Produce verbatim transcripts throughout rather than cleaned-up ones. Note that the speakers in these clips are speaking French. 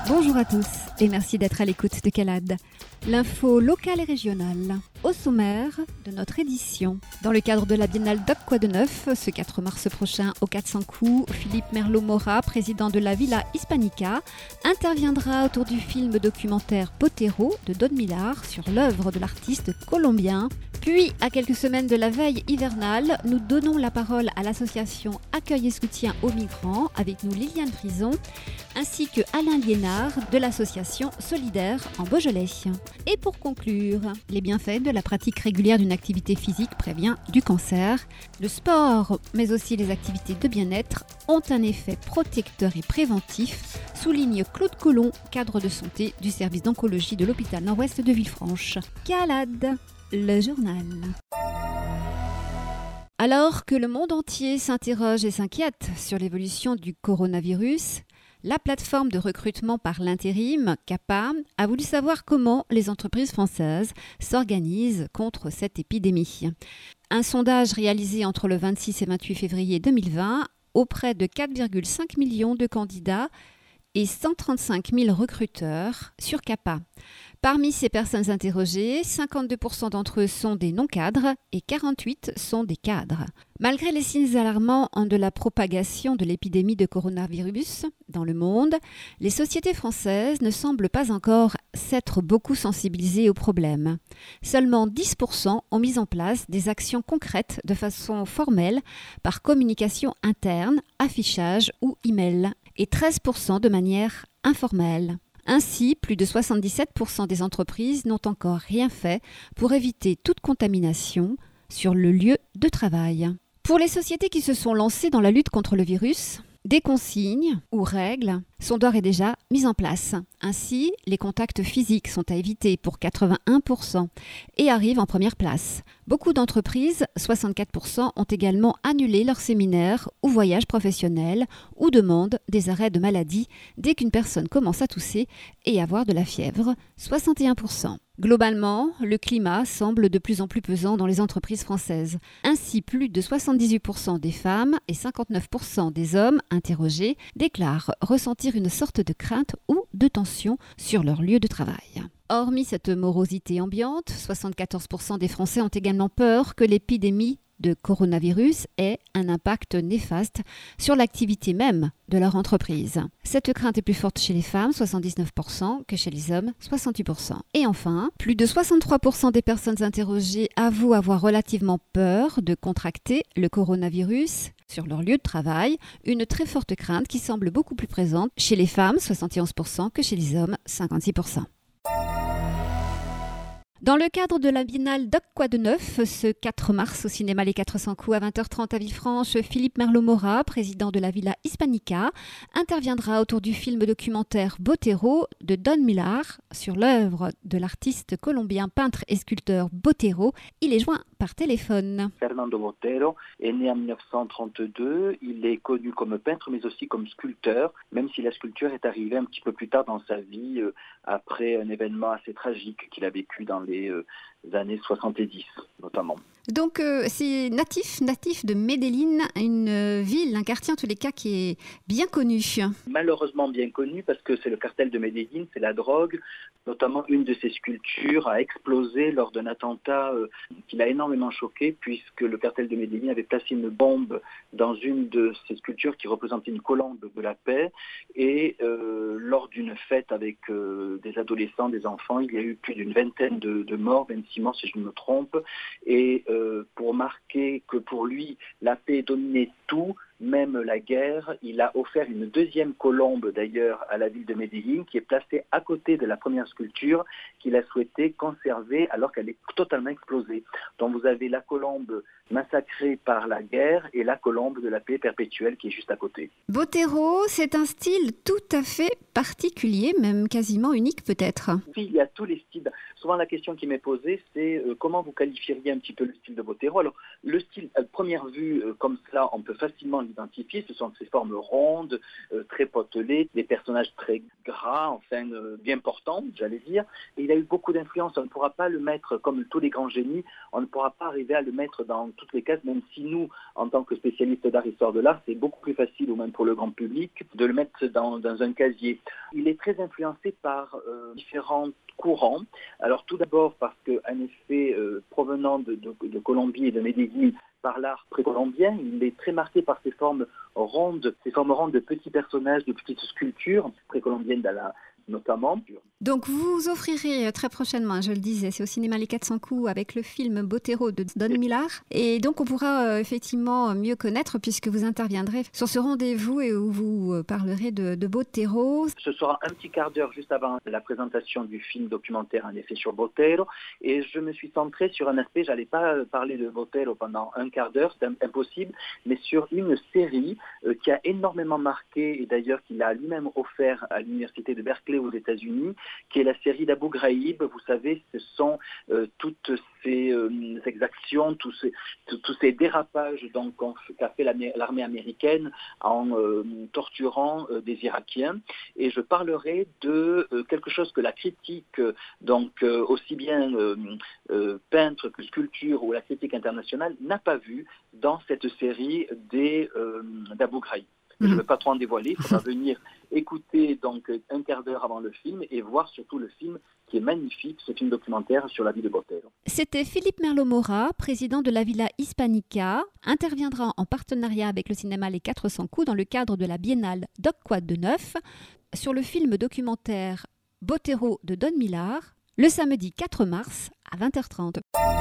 Bonjour à tous et merci d'être à l'écoute de Calade. L'info locale et régionale. Au sommaire de notre édition. Dans le cadre de la Biennale Doc Quoi de Neuf, ce quatre mars prochain au quatre cents coups, Philippe Merlo-Mora, président de la Villa Hispanica, interviendra autour du film documentaire Botero de Don Millar sur l'œuvre de l'artiste colombien. Puis, à quelques semaines de la veille hivernale, nous donnons la parole à l'association Accueil et Soutien aux Migrants, avec nous Liliane Frison, ainsi que Alain Liénard de l'association Solidaire en Beaujolais. Et pour conclure, les bienfaits de la pratique régulière d'une activité physique prévient du cancer. Le sport, mais aussi les activités de bien-être, ont un effet protecteur et préventif, souligne Claude Collomb, cadre de santé du service d'oncologie de l'hôpital Nord-Ouest de Villefranche. Calade, le journal. Alors que le monde entier s'interroge et s'inquiète sur l'évolution du coronavirus, la plateforme de recrutement par l'intérim, CAPA, a voulu savoir comment les entreprises françaises s'organisent contre cette épidémie. Un sondage réalisé entre le vingt-six et vingt-huit février deux mille vingt auprès de quatre virgule cinq millions de candidats et cent trente-cinq mille recruteurs sur CAPA. Parmi ces personnes interrogées, cinquante-deux pour cent d'entre eux sont des non-cadres et quarante-huit pour cent sont des cadres. Malgré les signes alarmants de la propagation de l'épidémie de coronavirus dans le monde, les sociétés françaises ne semblent pas encore s'être beaucoup sensibilisées au problème. Seulement dix pour cent ont mis en place des actions concrètes de façon formelle par communication interne, affichage ou email, et treize pour cent de manière informelle. Ainsi, plus de soixante-dix-sept pour cent des entreprises n'ont encore rien fait pour éviter toute contamination sur le lieu de travail. Pour les sociétés qui se sont lancées dans la lutte contre le virus, des consignes ou règles sont d'ores et déjà mises en place. Ainsi, les contacts physiques sont à éviter pour quatre-vingt-un pour cent et arrivent en première place. Beaucoup d'entreprises, soixante-quatre pour cent, ont également annulé leurs séminaires ou voyages professionnels ou demandent des arrêts de maladie dès qu'une personne commence à tousser et avoir de la fièvre, soixante et un pour cent. Globalement, le climat semble de plus en plus pesant dans les entreprises françaises. Ainsi, plus de soixante-dix-huit pour cent des femmes et cinquante-neuf pour cent des hommes interrogés déclarent ressentir une sorte de crainte ou de tension sur leur lieu de travail. Hormis cette morosité ambiante, soixante-quatorze pour cent des Français ont également peur que l'épidémie de coronavirus ait un impact néfaste sur l'activité même de leur entreprise. Cette crainte est plus forte chez les femmes, soixante-dix-neuf pour cent, que chez les hommes, soixante-huit pour cent. Et enfin, plus de soixante-trois pour cent des personnes interrogées avouent avoir relativement peur de contracter le coronavirus sur leur lieu de travail, une très forte crainte qui semble beaucoup plus présente chez les femmes, soixante et onze pour cent, que chez les hommes, cinquante-six pour cent. Dans le cadre de la Biennale Doc Quoi de Neuf, ce quatre mars au cinéma Les quatre cents coups à vingt heures trente à Villefranche, Philippe Merlo-Mora, président de la Villa Hispanica, interviendra autour du film documentaire Botero de Don Millar sur l'œuvre de l'artiste colombien peintre et sculpteur Botero. Il est joint par téléphone. Fernando Botero est né en dix-neuf cent trente-deux. Il est connu comme peintre mais aussi comme sculpteur, même si la sculpture est arrivée un petit peu plus tard dans sa vie, euh, après un événement assez tragique qu'il a vécu dans les euh, années soixante-dix notamment. Donc euh, c'est natif, natif de Medellín, une euh, ville, un quartier en tous les cas qui est bien connu. Malheureusement bien connu parce que c'est le cartel de Medellín, c'est la drogue. Notamment une de ses sculptures a explosé lors d'un attentat euh, qui l'a énormément choqué puisque le cartel de Medellín avait placé une bombe dans une de ses sculptures qui représentait une colombe de la paix et euh, lors d'une fête avec euh, des adolescents, des enfants, il y a eu plus d'une vingtaine de, de morts, vingt-six morts si je ne me trompe, et euh, pour marquer que pour lui la paix dominait tout, même la guerre, il a offert une deuxième colombe d'ailleurs à la ville de Medellín qui est placée à côté de la première sculpture qu'il a souhaité conserver alors qu'elle est totalement explosée. Donc vous avez la colombe massacrée par la guerre et la colombe de la paix perpétuelle qui est juste à côté. Botero, c'est un style tout à fait particulier, même quasiment unique peut-être. Oui, il y a tous les styles. souvent la question qui m'est posée, c'est euh, comment vous qualifieriez un petit peu le style de Bottero. Alors, le style, à première vue, euh, comme cela, on peut facilement l'identifier. Ce sont ces formes rondes, euh, très potelées, des personnages très gras, enfin euh, bien portants, j'allais dire. Et il a eu beaucoup d'influence. On ne pourra pas le mettre, comme tous les grands génies, on ne pourra pas arriver à le mettre dans toutes les cases, même si nous, en tant que spécialistes d'art, histoire de l'art, c'est beaucoup plus facile, ou même pour le grand public, de le mettre dans, dans un casier. Il est très influencé par euh, différents courants. Alors tout d'abord parce qu'en effet, euh, provenant de, de, de Colombie et de Medellín, par l'art précolombien, il est très marqué par ces formes rondes, ces formes rondes de petits personnages, de petites sculptures précolombiennes notamment. Donc vous offrirez très prochainement, je le disais, c'est au cinéma Les quatre cents coups avec le film Bottero de Don Millar. Et donc on pourra euh, effectivement mieux connaître puisque vous interviendrez sur ce rendez-vous et où vous parlerez de, de Bottero. Ce sera un petit quart d'heure juste avant la présentation du film documentaire en effet sur Bottero. Et je me suis centré sur un aspect, j'allais pas parler de Bottero pendant un quart d'heure, c'est impossible, mais sur une série euh, qui a énormément marqué et d'ailleurs qu'il a lui-même offert à l'université de Berkeley aux États-Unis, qui est la série d'Abu Ghraib. Vous savez, ce sont euh, toutes ces euh, exactions, tous ces, tous ces dérapages donc, qu'a fait l'armée américaine en euh, torturant euh, des Irakiens. Et je parlerai de euh, quelque chose que la critique, euh, donc euh, aussi bien euh, euh, peintre que sculpture ou la critique internationale, n'a pas vu dans cette série des, euh, d'Abu Ghraib. Je ne veux pas trop en dévoiler, il faudra venir écouter donc un quart d'heure avant le film et voir surtout le film qui est magnifique, ce film documentaire sur la vie de Bottero. C'était Philippe Merlo-Mora, président de la Villa Hispanica, interviendra en partenariat avec le cinéma Les quatre cents coups dans le cadre de la biennale Doc Quad de Neuf sur le film documentaire Bottero de Don Millar, le samedi quatre mars à vingt heures trente.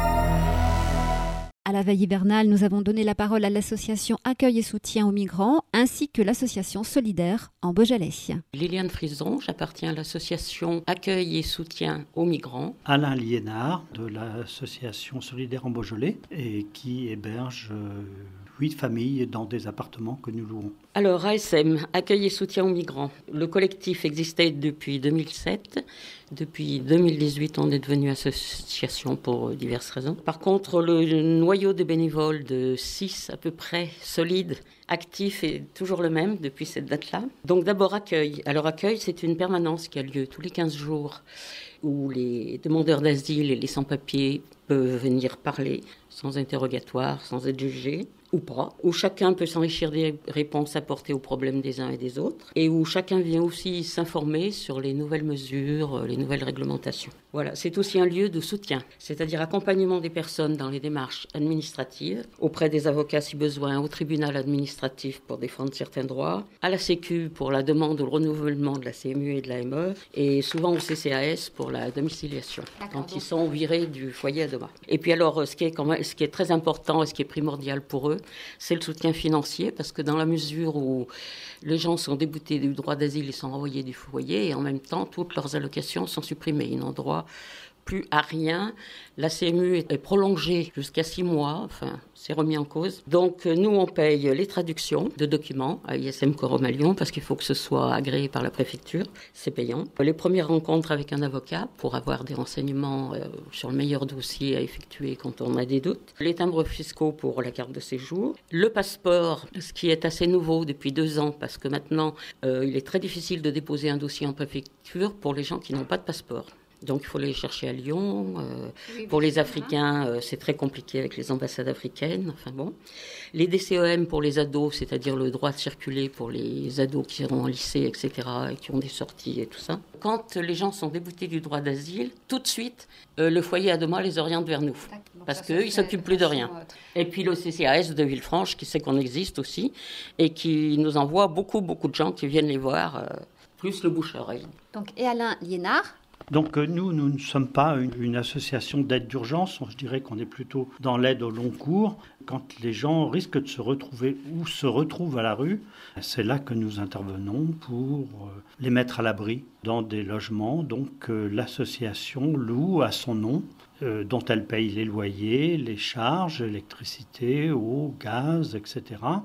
À la veille hivernale, nous avons donné la parole à l'association Accueil et Soutien aux Migrants ainsi que l'association Solidaire en Beaujolais. Liliane Frison, j'appartiens à l'association Accueil et Soutien aux Migrants. Alain Liénard de l'association Solidaire en Beaujolais et qui héberge huit familles dans des appartements que nous louons. Alors A S M, Accueil et Soutien aux Migrants. Le collectif existait depuis deux mille sept. Depuis deux mille dix-huit, on est devenu association pour diverses raisons. Par contre, le noyau de bénévoles de six à peu près solides, actifs, est toujours le même depuis cette date-là. Donc d'abord Accueil. Alors Accueil, c'est une permanence qui a lieu tous les quinze jours où les demandeurs d'asile et les sans-papiers peuvent venir parler sans interrogatoire, sans être jugés, ou pas, où chacun peut s'enrichir des réponses apportées aux problèmes des uns et des autres, et où chacun vient aussi s'informer sur les nouvelles mesures, les nouvelles réglementations. Voilà, c'est aussi un lieu de soutien, c'est-à-dire accompagnement des personnes dans les démarches administratives, auprès des avocats si besoin, au tribunal administratif pour défendre certains droits, à la Sécu pour la demande ou le renouvellement de la C M U et de la M E, et souvent au C C A S pour la domiciliation, quand donc ils sont virés du foyer à Doma. Et puis alors, ce qui est, quand même, ce qui est très important et ce qui est primordial pour eux, c'est le soutien financier, parce que dans la mesure où les gens sont déboutés du droit d'asile, ils sont renvoyés du foyer, et en même temps, toutes leurs allocations sont supprimées. Ils n'ont droit plus à rien. La C M U est prolongée jusqu'à six mois, enfin, c'est remis en cause. Donc, nous, on paye les traductions de documents à I S M Coromalion, parce qu'il faut que ce soit agréé par la préfecture, c'est payant. Les premières rencontres avec un avocat pour avoir des renseignements euh, sur le meilleur dossier à effectuer quand on a des doutes. Les timbres fiscaux pour la carte de séjour. Le passeport, ce qui est assez nouveau depuis deux ans, parce que maintenant, euh, il est très difficile de déposer un dossier en préfecture pour les gens qui n'ont pas de passeport. Donc, il faut les chercher à Lyon. Euh, oui, pour les Africains, euh, c'est très compliqué avec les ambassades africaines. Enfin bon. Les D C E M pour les ados, c'est-à-dire le droit de circuler pour les ados qui iront en lycée, et cetera, et qui ont des sorties et tout ça. Quand les gens sont déboutés du droit d'asile, tout de suite, euh, le foyer à Doma les oriente vers nous. Bon, parce qu'eux, ils ne s'occupent plus de rien. Autre. Et puis le C C A S de Villefranche, qui sait qu'on existe aussi, et qui nous envoie beaucoup, beaucoup de gens qui viennent les voir, euh, plus le bouche-oreille. Donc, et Alain Liénard ? Donc nous, nous ne sommes pas une, une association d'aide d'urgence, je dirais qu'on est plutôt dans l'aide au long cours. Quand les gens risquent de se retrouver ou se retrouvent à la rue, c'est là que nous intervenons pour les mettre à l'abri dans des logements. Donc euh, l'association loue à son nom, euh, dont elle paye les loyers, les charges, électricité, eau, gaz, et cetera.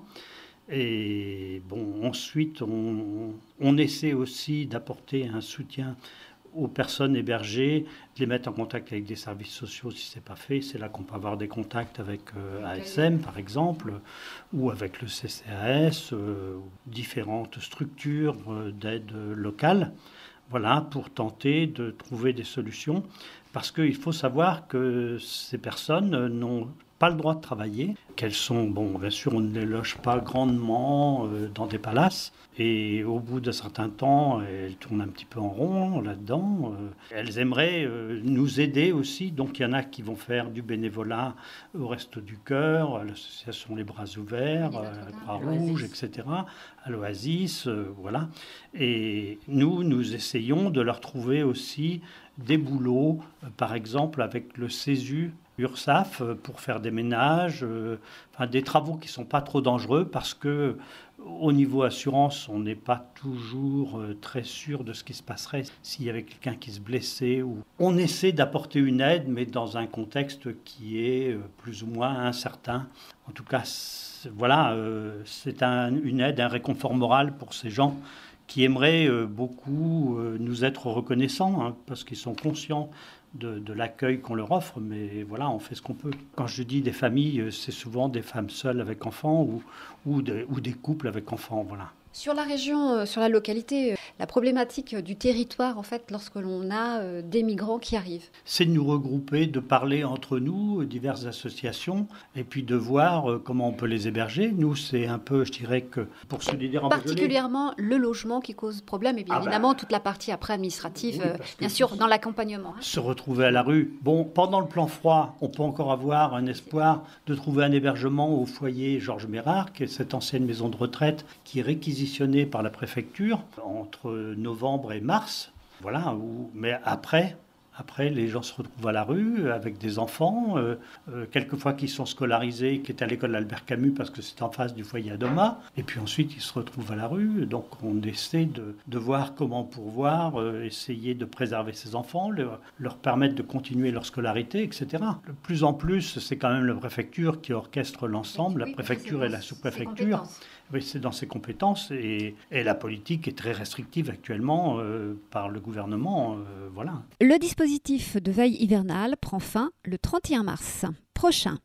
Et bon, ensuite, on, on essaie aussi d'apporter un soutien aux personnes hébergées, de les mettre en contact avec des services sociaux si ce n'est pas fait. C'est là qu'on peut avoir des contacts avec euh, A S M, par exemple, ou avec le C C A S, euh, différentes structures euh, d'aide locale, voilà, pour tenter de trouver des solutions. Parce qu'il faut savoir que ces personnes n'ont pas le droit de travailler, qu'elles sont, bon, bien sûr, on ne les loge pas grandement euh, dans des palaces, et au bout d'un certain temps, elles tournent un petit peu en rond là-dedans. Euh, elles aimeraient euh, nous aider aussi, donc il y en a qui vont faire du bénévolat au Resto du Cœur, à l'association Les Bras Ouverts, à la Croix-Rouge, et cetera, à l'Oasis, euh, voilà. Et nous, nous essayons de leur trouver aussi des boulots, euh, par exemple avec le CESU, URSAF, pour faire des ménages, euh, enfin, des travaux qui ne sont pas trop dangereux parce que au niveau assurance, on n'est pas toujours euh, très sûr de ce qui se passerait s'il y avait quelqu'un qui se blessait. Ou... On essaie d'apporter une aide, mais dans un contexte qui est euh, plus ou moins incertain. En tout cas, c'est, voilà, euh, c'est un, une aide, un réconfort moral pour ces gens qui aimeraient euh, beaucoup euh, nous être reconnaissants, hein, parce qu'ils sont conscients De, de l'accueil qu'on leur offre, mais voilà, on fait ce qu'on peut. Quand je dis des familles, c'est souvent des femmes seules avec enfants ou, ou, de, ou des couples avec enfants, voilà. Sur la région, sur la localité, la problématique du territoire, en fait, lorsque l'on a des migrants qui arrivent. C'est de nous regrouper, de parler entre nous, diverses associations, et puis de voir comment on peut les héberger. Nous, c'est un peu, je dirais que, pour se dire en particulièrement le logement qui cause problème, et bien ah évidemment bah, toute la partie après administrative, oui, bien sûr, dans l'accompagnement. Hein. Se retrouver à la rue. Bon, pendant le plan froid, on peut encore avoir un espoir de trouver un hébergement au foyer Georges Mérard, qui est cette ancienne maison de retraite qui est réquisitionnée par la préfecture entre novembre et mars. Voilà, où, mais après, après, les gens se retrouvent à la rue avec des enfants, euh, euh, quelquefois qui sont scolarisés, qui étaient à l'école Albert Camus parce que c'est en face du foyer Adoma, et puis ensuite ils se retrouvent à la rue. Donc on essaie de, de voir comment pourvoir, euh, essayer de préserver ces enfants, leur, leur permettre de continuer leur scolarité, et cetera. De plus en plus, c'est quand même la préfecture qui orchestre l'ensemble, oui, la préfecture et la sous-préfecture. Oui, c'est dans ses compétences et, et la politique est très restrictive actuellement euh, par le gouvernement. Euh, voilà. Le dispositif de veille hivernale prend fin le trente et un mars prochain.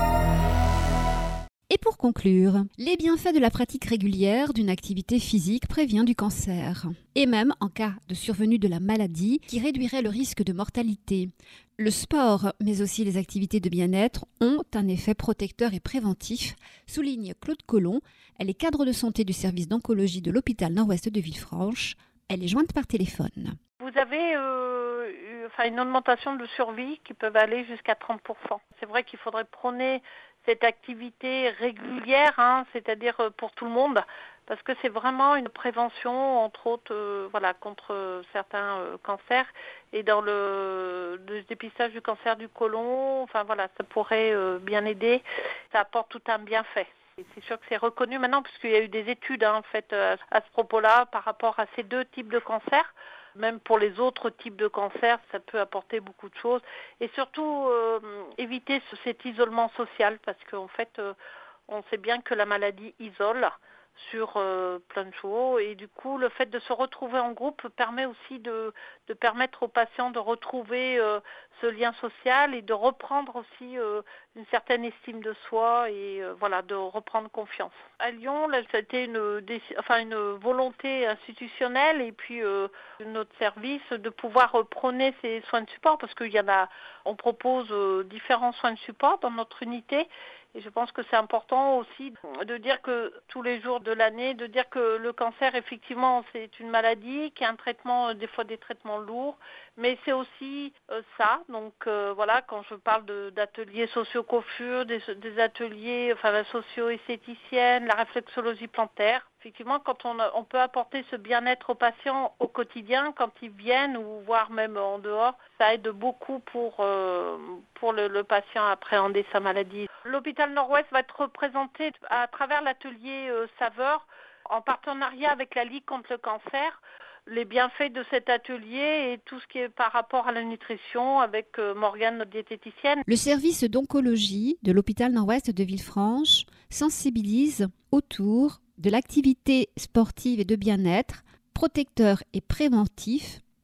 Et pour conclure, les bienfaits de la pratique régulière d'une activité physique prévient du cancer, et même en cas de survenue de la maladie qui réduirait le risque de mortalité. Le sport, mais aussi les activités de bien-être, ont un effet protecteur et préventif, souligne Claude Collomb. Elle est cadre de santé du service d'oncologie de l'hôpital Nord-Ouest de Villefranche. Elle est jointe par téléphone. Vous avez euh, eu, enfin, une augmentation de survie qui peut aller jusqu'à trente pour cent. C'est vrai qu'il faudrait prôner cette activité régulière, hein, c'est-à-dire pour tout le monde, parce que c'est vraiment une prévention, entre autres, euh, voilà, contre certains euh, cancers. Et dans le, le dépistage du cancer du côlon, enfin voilà, ça pourrait euh, bien aider. Ça apporte tout un bienfait. Et c'est sûr que c'est reconnu maintenant, puisqu'il y a eu des études hein, faites à, à ce propos-là par rapport à ces deux types de cancers. Même pour les autres types de cancers, ça peut apporter beaucoup de choses. Et surtout, euh, éviter cet isolement social, parce qu'en fait, euh, on sait bien que la maladie isole sur euh, plein de choses. Et du coup, le fait de se retrouver en groupe permet aussi de, de permettre aux patients de retrouver euh, ce lien social et de reprendre aussi euh, une certaine estime de soi et euh, voilà, de reprendre confiance. À Lyon, là, c'était une, enfin, une volonté institutionnelle et puis euh, notre service de pouvoir prôner ces soins de support parce qu'il y en a, on propose euh, différents soins de support dans notre unité. Et je pense que c'est important aussi de dire que tous les jours de l'année, de dire que le cancer, effectivement, c'est une maladie, qui a un traitement, des fois des traitements lourds, mais c'est aussi euh, ça. Donc euh, voilà, quand je parle de, d'ateliers socio-coiffure, des, des ateliers enfin, la socio-esthéticienne, la réflexologie plantaire, effectivement, quand on, on peut apporter ce bien-être aux patients au quotidien, quand ils viennent ou voire même en dehors, ça aide beaucoup pour, euh, pour le, le patient à appréhender sa maladie. L'hôpital Nord-Ouest va être représenté à travers l'atelier euh, Saveur en partenariat avec la Ligue contre le cancer. Les bienfaits de cet atelier et tout ce qui est par rapport à la nutrition avec euh, Morgane, notre diététicienne. Le service d'oncologie de l'hôpital Nord-Ouest de Villefranche sensibilise autour de l'activité sportive et de bien-être, protecteur et préventif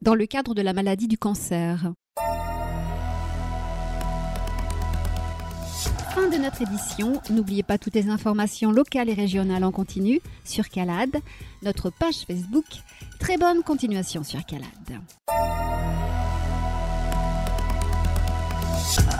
dans le cadre de la maladie du cancer. Fin de notre édition. N'oubliez pas toutes les informations locales et régionales en continu sur Calade, notre page Facebook. Très bonne continuation sur Calade.